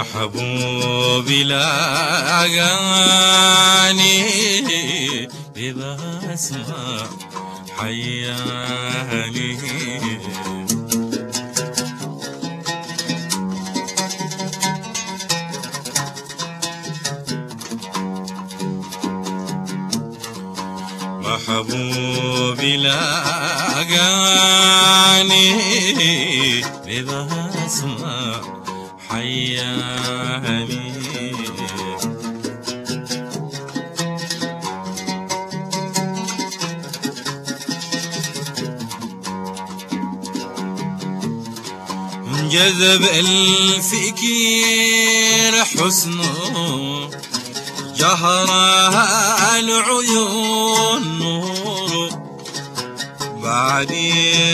محبوبي لاقاني ببسمة حياني محبوبي لاقاني ببسمة حياني جذب الفكير حسنه جهرها العيون نور بعدي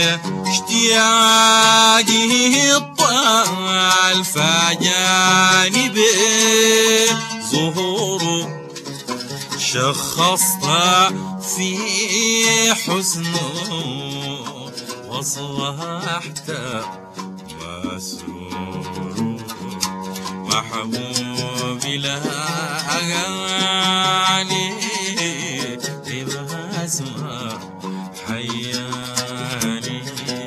اشتياقه الطال فجانب ظهوره شخصت في حسنه واصبحت مسرور محبوبي لاقاني ببسمة حياني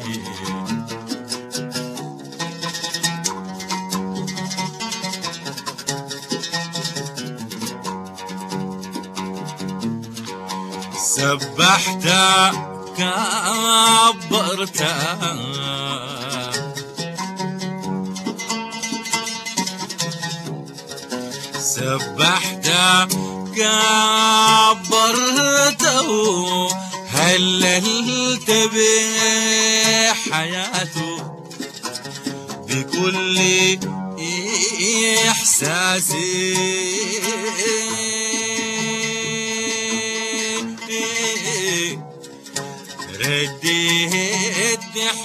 سبحت كبرت سبحت كبرته هللت بحياته بكل إحساسي رديت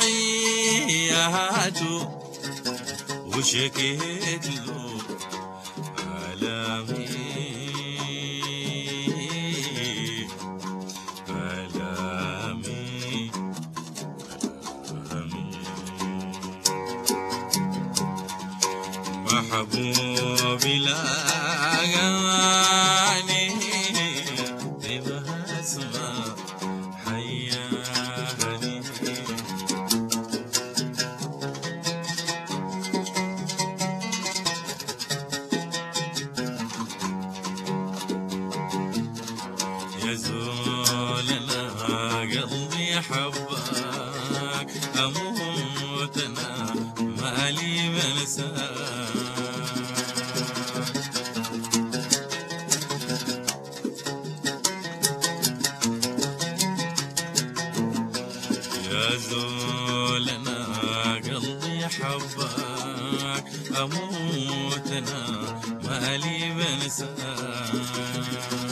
تحياته وشكيت له ألامي محبوبي لاقاني ببسمة حياني يزول أنا قلبي حبك أموت أنا مالي بنساك يزول أنا قلبي حبك أموت أنا مالي بنساك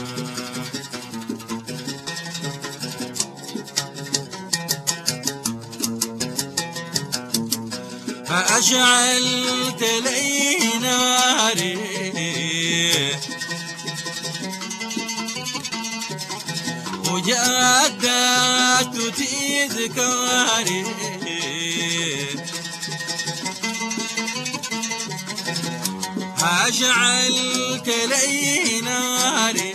أشعلت لي ناري وجادت تذكاري أشعلت لي ناري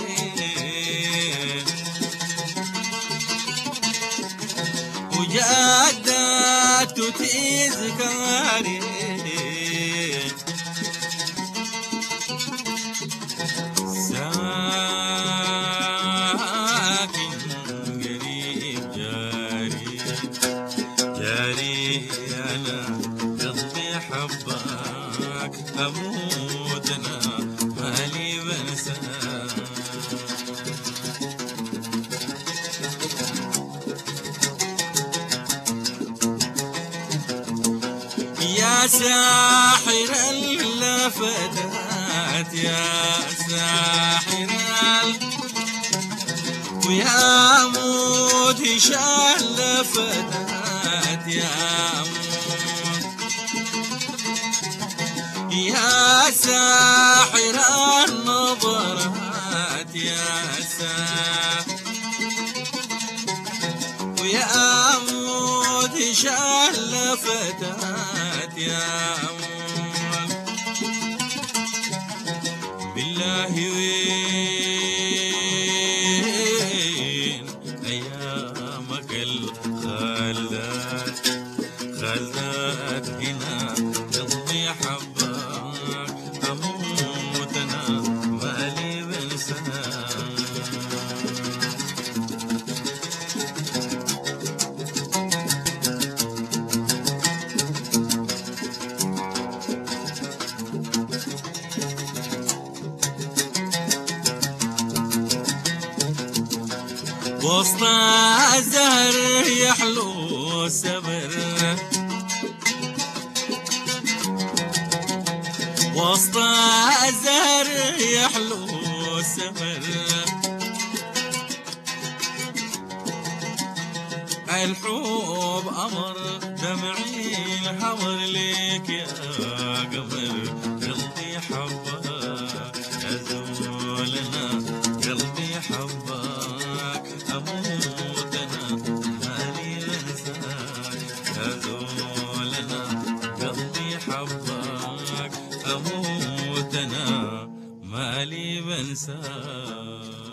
وجادت تذكاري ساكن قريب جاري أنا قلبي حبك أموت أنا مالي بنساك يا ساحر اللفتات يا ساحر ويا مدهش اللفتات يا يا ساحر النظرات يا ساحر ويا مدهش اللفتات يا وسط الزهر يحلو السبر وسط الزهر يحلو السبر الحب أمر دمعي الحمر ليك يا قمر قلبي حبك أزولنا قلبي حبك أموت أنا مالي أنساك أزولنا قلبي حبك أموت أنا مالي بنساك